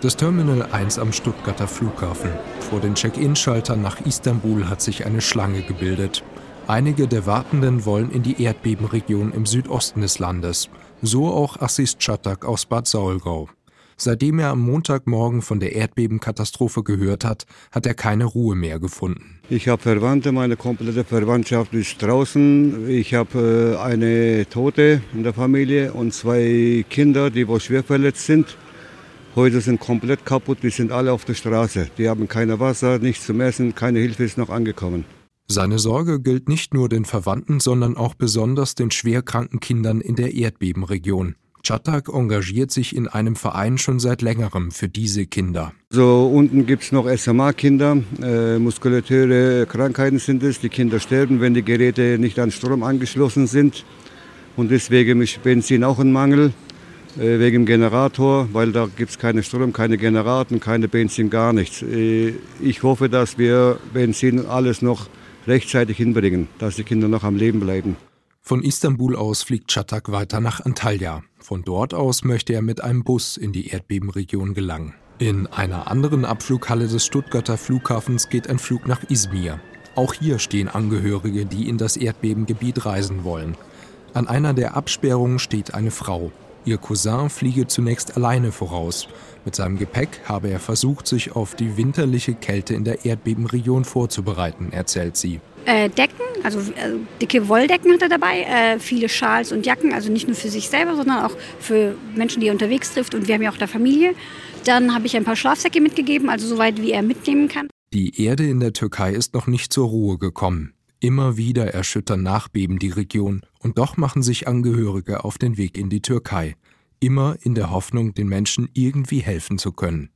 Das Terminal 1 am Stuttgarter Flughafen. Vor den Check-in-Schaltern nach Istanbul hat sich eine Schlange gebildet. Einige der Wartenden wollen in die Erdbebenregion im Südosten des Landes. So auch Aziz Çatak aus Bad Saulgau. Seitdem er am Montagmorgen von der Erdbebenkatastrophe gehört hat, hat er keine Ruhe mehr gefunden. Ich habe Verwandte, meine komplette Verwandtschaft ist draußen. Ich habe eine Tote in der Familie und 2 Kinder, die wohl schwer verletzt sind. Häuser sind komplett kaputt, die sind alle auf der Straße. Die haben kein Wasser, nichts zum Essen, keine Hilfe ist noch angekommen. Seine Sorge gilt nicht nur den Verwandten, sondern auch besonders den schwerkranken Kindern in der Erdbebenregion. Çatak engagiert sich in einem Verein schon seit längerem für diese Kinder. So, unten gibt es noch SMA-Kinder, muskuläre Krankheiten sind es. Die Kinder sterben, wenn die Geräte nicht an Strom angeschlossen sind. Und deswegen ist Benzin auch ein Mangel, wegen dem Generator, weil da gibt es keine Strom, keine Generaten, keine Benzin, gar nichts. Ich hoffe, dass wir Benzin alles noch rechtzeitig hinbringen, dass die Kinder noch am Leben bleiben. Von Istanbul aus fliegt Çatak weiter nach Antalya. Von dort aus möchte er mit einem Bus in die Erdbebenregion gelangen. In einer anderen Abflughalle des Stuttgarter Flughafens geht ein Flug nach Izmir. Auch hier stehen Angehörige, die in das Erdbebengebiet reisen wollen. An einer der Absperrungen steht eine Frau. Ihr Cousin fliege zunächst alleine voraus. Mit seinem Gepäck habe er versucht, sich auf die winterliche Kälte in der Erdbebenregion vorzubereiten, erzählt sie. Decken, also dicke Wolldecken hat er dabei, viele Schals und Jacken, also nicht nur für sich selber, sondern auch für Menschen, die er unterwegs trifft, und wir haben ja auch da Familie. Dann habe ich ein paar Schlafsäcke mitgegeben, also soweit wie er mitnehmen kann. Die Erde in der Türkei ist noch nicht zur Ruhe gekommen. Immer wieder erschüttern Nachbeben die Region und doch machen sich Angehörige auf den Weg in die Türkei. Immer in der Hoffnung, den Menschen irgendwie helfen zu können.